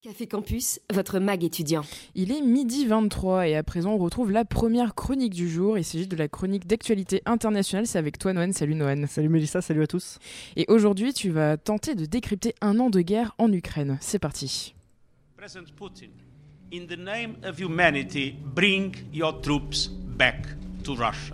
Café Campus, votre mag étudiant. Il est 12h23 et à présent on retrouve la première chronique du jour. Il s'agit de la chronique d'actualité internationale. C'est avec toi Noan. Salut Noan. Salut Mélissa, salut à tous. Et aujourd'hui tu vas tenter de décrypter un an de guerre en Ukraine. C'est parti. President Putin, in the name of humanity, bring your troops back to Russia.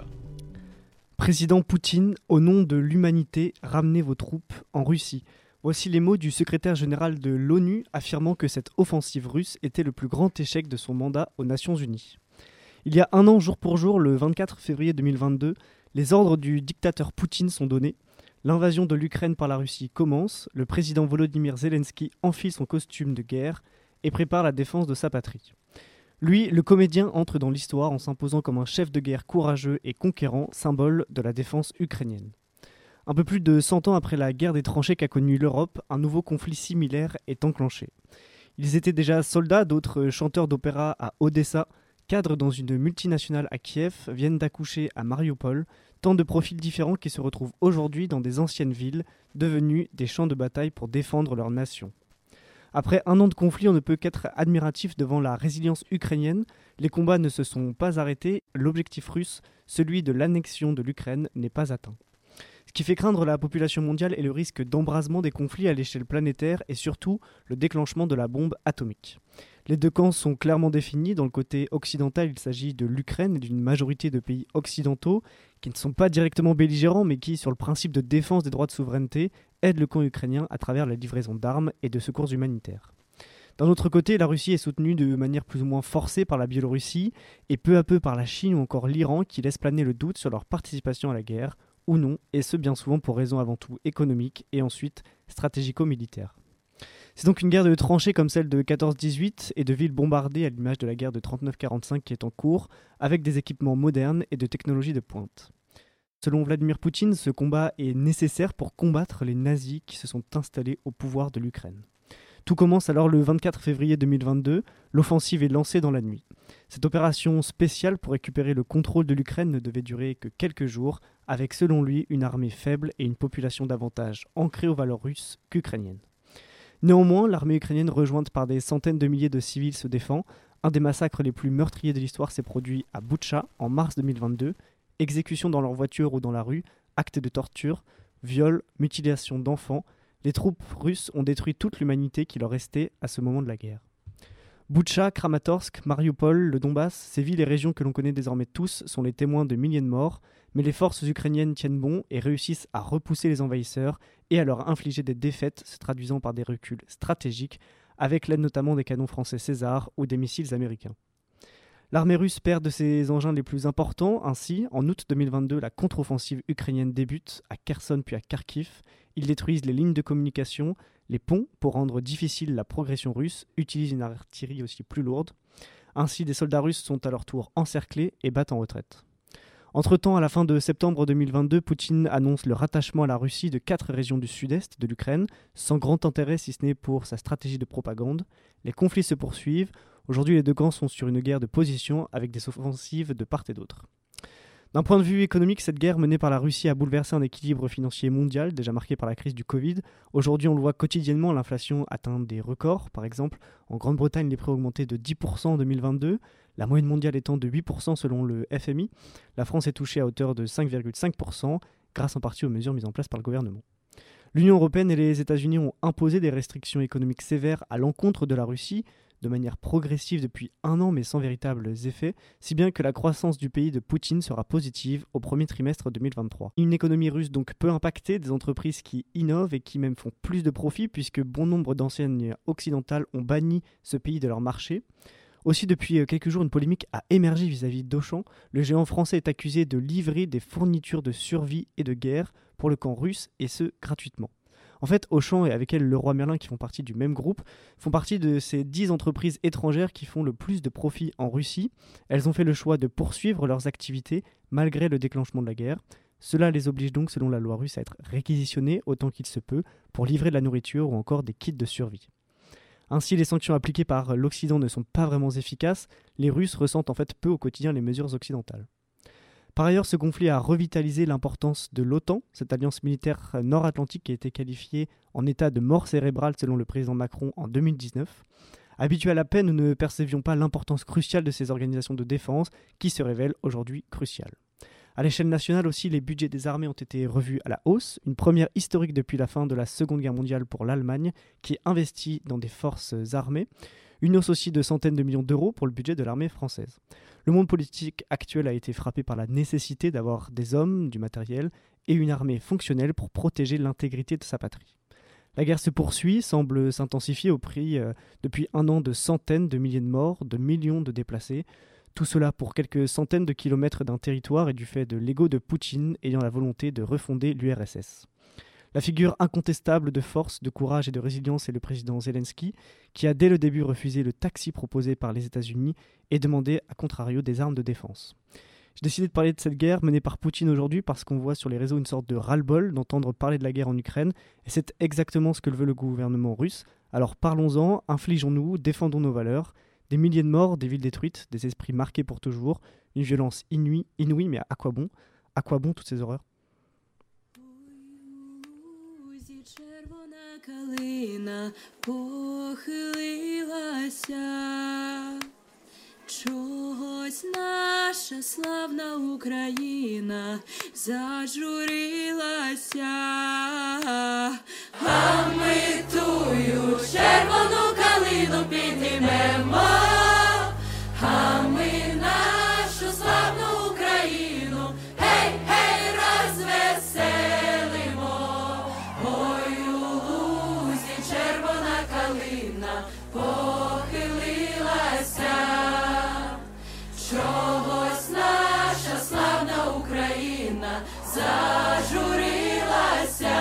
Président Poutine, au nom de l'humanité, ramenez vos troupes en Russie. Voici les mots du secrétaire général de l'ONU affirmant que cette offensive russe était le plus grand échec de son mandat aux Nations Unies. Il y a un an, jour pour jour, le 24 février 2022, les ordres du dictateur Poutine sont donnés. L'invasion de l'Ukraine par la Russie commence. Le président Volodymyr Zelensky enfile son costume de guerre et prépare la défense de sa patrie. Lui, le comédien, entre dans l'histoire en s'imposant comme un chef de guerre courageux et conquérant, symbole de la défense ukrainienne. Un peu plus de 100 ans après la guerre des tranchées qu'a connue l'Europe, un nouveau conflit similaire est enclenché. Ils étaient déjà soldats, d'autres chanteurs d'opéra à Odessa, cadres dans une multinationale à Kiev, viennent d'accoucher à Mariupol, tant de profils différents qui se retrouvent aujourd'hui dans des anciennes villes, devenues des champs de bataille pour défendre leur nation. Après un an de conflit, on ne peut qu'être admiratif devant la résilience ukrainienne. Les combats ne se sont pas arrêtés, l'objectif russe, celui de l'annexion de l'Ukraine, n'est pas atteint. Ce qui fait craindre la population mondiale est le risque d'embrasement des conflits à l'échelle planétaire et surtout le déclenchement de la bombe atomique. Les deux camps sont clairement définis. Dans le côté occidental, il s'agit de l'Ukraine et d'une majorité de pays occidentaux qui ne sont pas directement belligérants mais qui, sur le principe de défense des droits de souveraineté, aident le camp ukrainien à travers la livraison d'armes et de secours humanitaires. D'un autre côté, la Russie est soutenue de manière plus ou moins forcée par la Biélorussie et peu à peu par la Chine ou encore l'Iran qui laissent planer le doute sur leur participation à la guerre, ou non, et ce bien souvent pour raisons avant tout économiques et ensuite stratégico-militaires. C'est donc une guerre de tranchées comme celle de 14-18 et de villes bombardées à l'image de la guerre de 39-45 qui est en cours, avec des équipements modernes et de technologies de pointe. Selon Vladimir Poutine, ce combat est nécessaire pour combattre les nazis qui se sont installés au pouvoir de l'Ukraine. Tout commence alors le 24 février 2022, l'offensive est lancée dans la nuit. Cette opération spéciale pour récupérer le contrôle de l'Ukraine ne devait durer que quelques jours, avec selon lui une armée faible et une population davantage ancrée aux valeurs russes qu'ukrainiennes. Néanmoins, l'armée ukrainienne rejointe par des centaines de milliers de civils se défend. Un des massacres les plus meurtriers de l'histoire s'est produit à Boutcha en mars 2022. Exécutions dans leur voiture ou dans la rue, actes de torture, viols, mutilation d'enfants. Les troupes russes ont détruit toute l'humanité qui leur restait à ce moment de la guerre. Boutcha, Kramatorsk, Mariupol, le Donbass, ces villes et régions que l'on connaît désormais tous sont les témoins de milliers de morts, mais les forces ukrainiennes tiennent bon et réussissent à repousser les envahisseurs et à leur infliger des défaites se traduisant par des reculs stratégiques, avec l'aide notamment des canons français César ou des missiles américains. L'armée russe perd de ses engins les plus importants, ainsi, en août 2022, la contre-offensive ukrainienne débute à Kherson puis à Kharkiv. Ils détruisent les lignes de communication, les ponts pour rendre difficile la progression russe, utilisent une artillerie aussi plus lourde. Ainsi, des soldats russes sont à leur tour encerclés et battent en retraite. Entre-temps, à la fin de septembre 2022, Poutine annonce le rattachement à la Russie de 4 régions du sud-est de l'Ukraine, sans grand intérêt si ce n'est pour sa stratégie de propagande. Les conflits se poursuivent. Aujourd'hui, les deux camps sont sur une guerre de position avec des offensives de part et d'autre. D'un point de vue économique, cette guerre menée par la Russie a bouleversé un équilibre financier mondial déjà marqué par la crise du Covid. Aujourd'hui, on le voit quotidiennement, l'inflation atteint des records. Par exemple, en Grande-Bretagne, les prix ont augmenté de 10% en 2022, la moyenne mondiale étant de 8% selon le FMI. La France est touchée à hauteur de 5,5%, grâce en partie aux mesures mises en place par le gouvernement. L'Union européenne et les États-Unis ont imposé des restrictions économiques sévères à l'encontre de la Russie, de manière progressive depuis un an mais sans véritables effets, si bien que la croissance du pays de Poutine sera positive au premier trimestre 2023. Une économie russe donc peu impactée, des entreprises qui innovent et qui même font plus de profits puisque bon nombre d'enseignes occidentales ont banni ce pays de leur marché. Aussi, depuis quelques jours, une polémique a émergé vis-à-vis d'Auchan. Le géant français est accusé de livrer des fournitures de survie et de guerre pour le camp russe, et ce, gratuitement. En fait, Auchan et avec elle Leroy Merlin, qui font partie du même groupe, font partie de ces 10 entreprises étrangères qui font le plus de profits en Russie. Elles ont fait le choix de poursuivre leurs activités malgré le déclenchement de la guerre. Cela les oblige donc, selon la loi russe, à être réquisitionnées autant qu'il se peut pour livrer de la nourriture ou encore des kits de survie. Ainsi, les sanctions appliquées par l'Occident ne sont pas vraiment efficaces. Les Russes ressentent en fait peu au quotidien les mesures occidentales. Par ailleurs, ce conflit a revitalisé l'importance de l'OTAN, cette alliance militaire nord-atlantique qui a été qualifiée en état de mort cérébrale selon le président Macron en 2019. Habitués à la paix, nous ne percevions pas l'importance cruciale de ces organisations de défense qui se révèlent aujourd'hui cruciales. À l'échelle nationale aussi, les budgets des armées ont été revus à la hausse, une première historique depuis la fin de la Seconde Guerre mondiale pour l'Allemagne, qui investit dans des forces armées. Une hausse aussi de centaines de millions d'euros pour le budget de l'armée française. Le monde politique actuel a été frappé par la nécessité d'avoir des hommes, du matériel et une armée fonctionnelle pour protéger l'intégrité de sa patrie. La guerre se poursuit, semble s'intensifier au prix depuis un an de centaines de milliers de morts, de millions de déplacés. Tout cela pour quelques centaines de kilomètres d'un territoire et du fait de l'ego de Poutine ayant la volonté de refonder l'URSS. La figure incontestable de force, de courage et de résilience est le président Zelensky, qui a dès le début refusé le taxi proposé par les États-Unis et demandé à contrario des armes de défense. J'ai décidé de parler de cette guerre menée par Poutine aujourd'hui parce qu'on voit sur les réseaux une sorte de ras-le-bol d'entendre parler de la guerre en Ukraine, et c'est exactement ce que veut le gouvernement russe. Alors parlons-en, infligeons-nous, défendons nos valeurs. Des milliers de morts, des villes détruites, des esprits marqués pour toujours, une violence inouïe, mais à quoi bon ? À quoi bon toutes ces horreurs ? Чогось наша славна Україна зажурилася, а ми тую червону калину піднімемо, а ми нашу славну Україну, гей, гей, розвеселимо. Ой, у лузі червона калина похилилася. Чогось наша славна Україна зажурилася,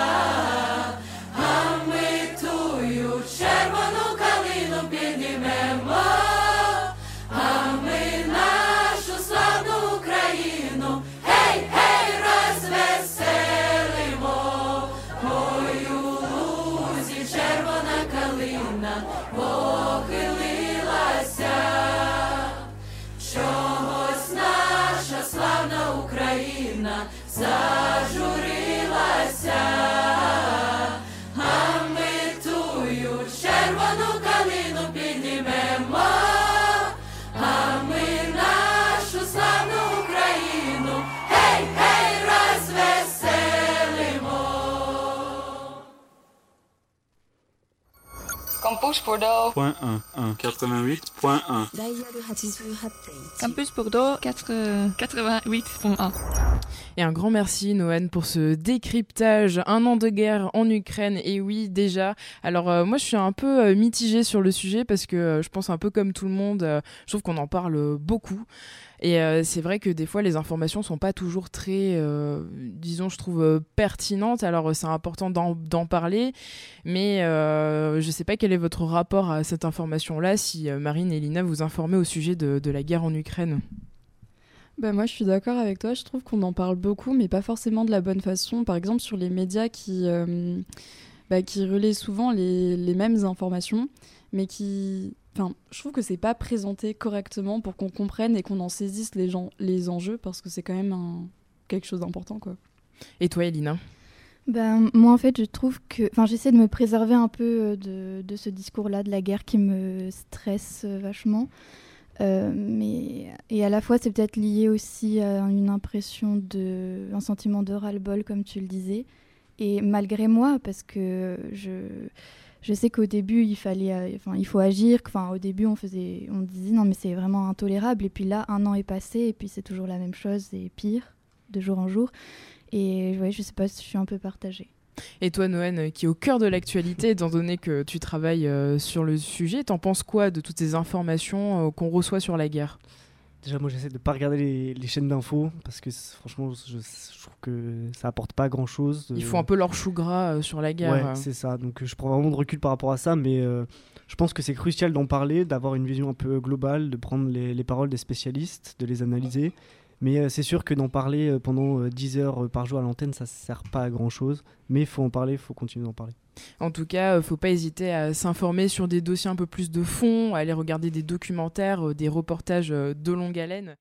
а ми тую червону калину піднімемо, а ми нашу славну Україну, гей, гей, розвеселимо. Ой, у лузі червона калина похилилася. Чогось наша славна Україна зажурилася, а ми тую червону калину піднімемо, а ми нашу славну Україну, гей, гей, розвеселимо. Campus Bordeaux. Point 1, 88.1. Campus Bordeaux 88.1. Et un grand merci Noan pour ce décryptage, un an de guerre en Ukraine, et oui déjà. Alors moi je suis un peu mitigée sur le sujet parce que je pense un peu comme tout le monde, je trouve qu'on en parle beaucoup. Et c'est vrai que des fois les informations sont pas toujours très, disons je trouve pertinentes, alors c'est important d'en parler, mais je sais pas quel est votre rapport à cette information-là, si Marine et Lina vous informez au sujet de la guerre en Ukraine. Bah moi je suis d'accord avec toi, je trouve qu'on en parle beaucoup mais pas forcément de la bonne façon. Par exemple sur les médias qui relaient souvent les mêmes informations mais je trouve que c'est pas présenté correctement pour qu'on comprenne et qu'on en saisisse les enjeux parce que c'est quand même quelque chose d'important quoi. Et toi Elina ? Moi en fait je trouve que j'essaie de me préserver un peu de ce discours-là de la guerre qui me stresse vachement. Et à la fois c'est peut-être lié aussi à une impression un sentiment de ras-le-bol comme tu le disais, et malgré moi parce que je sais qu'au début il faut agir, au début on disait non mais c'est vraiment intolérable, et puis là un an est passé et puis c'est toujours la même chose et pire de jour en jour, et ouais, je sais pas si je suis un peu partagée. Et toi Noan, qui est au cœur de l'actualité, étant donné que tu travailles sur le sujet, t'en penses quoi de toutes ces informations qu'on reçoit sur la guerre ? Déjà moi j'essaie de ne pas regarder les chaînes d'infos parce que franchement je trouve que ça apporte pas grand chose. Il faut un peu leur chou gras sur la guerre. Ouais c'est ça, donc je prends vraiment de recul par rapport à ça, mais je pense que c'est crucial d'en parler, d'avoir une vision un peu globale, de prendre les paroles des spécialistes, de les analyser. Mais c'est sûr que d'en parler pendant 10 heures par jour à l'antenne, ça ne sert pas à grand-chose. Mais il faut en parler, il faut continuer d'en parler. En tout cas, il ne faut pas hésiter à s'informer sur des dossiers un peu plus de fond, à aller regarder des documentaires, des reportages de longue haleine.